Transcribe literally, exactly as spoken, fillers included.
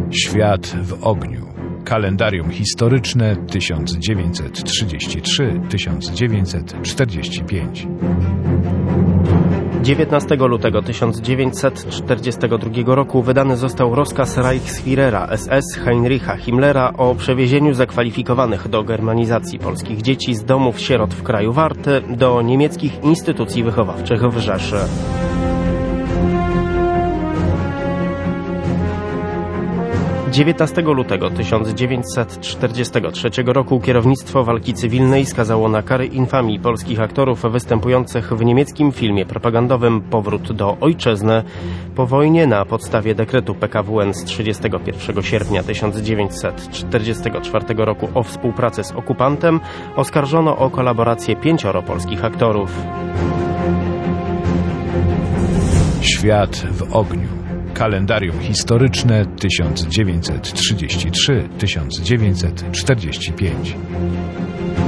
Świat w ogniu. Kalendarium historyczne tysiąc dziewięćset trzydzieści trzy do tysiąc dziewięćset czterdzieści pięć. dziewiętnastego lutego tysiąc dziewięćset czterdziestego drugiego roku wydany został rozkaz Reichsführera S S Heinricha Himmlera o przewiezieniu zakwalifikowanych do germanizacji polskich dzieci z domów sierot w kraju Warty do niemieckich instytucji wychowawczych w Rzeszy. dziewiętnastego lutego tysiąc dziewięćset czterdziestego trzeciego roku kierownictwo walki cywilnej skazało na kary infamii polskich aktorów występujących w niemieckim filmie propagandowym Powrót do ojczyzny. Po wojnie na podstawie dekretu P K W N z trzydziestego pierwszego sierpnia tysiąc dziewięćset czterdziestego czwartego roku o współpracy z okupantem oskarżono o kolaborację pięcioro polskich aktorów. Świat w ogniu. Kalendarium historyczne tysiąc dziewięćset trzydzieści trzy do tysiąc dziewięćset czterdzieści pięć.